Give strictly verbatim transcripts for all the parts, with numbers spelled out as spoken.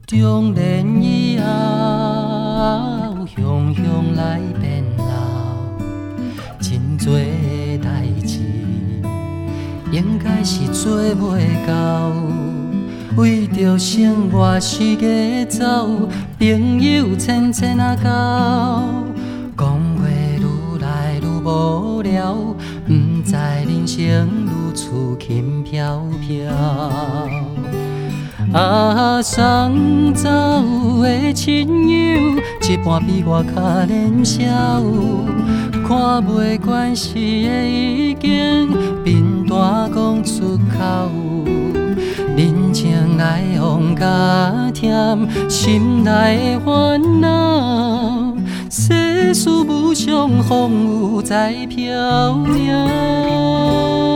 中年以后，雄雄来变老，真多代志，应该是做袂到。为着生活四界走，朋友千千啊交，讲话愈来愈无聊，不知人生如此轻飘飘。啊，送走的亲友，一半比我较年少，看袂惯世的已经变大讲出口。人情来往加添，心内的烦恼，世事无常，风雨在飘渺。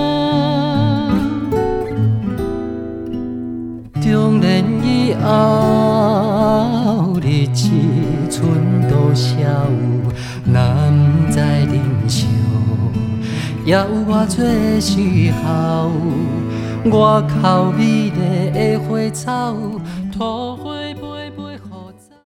中年以后，日子剩多少？若不知忍受，也有偌多时候。外口美丽的花草，土花。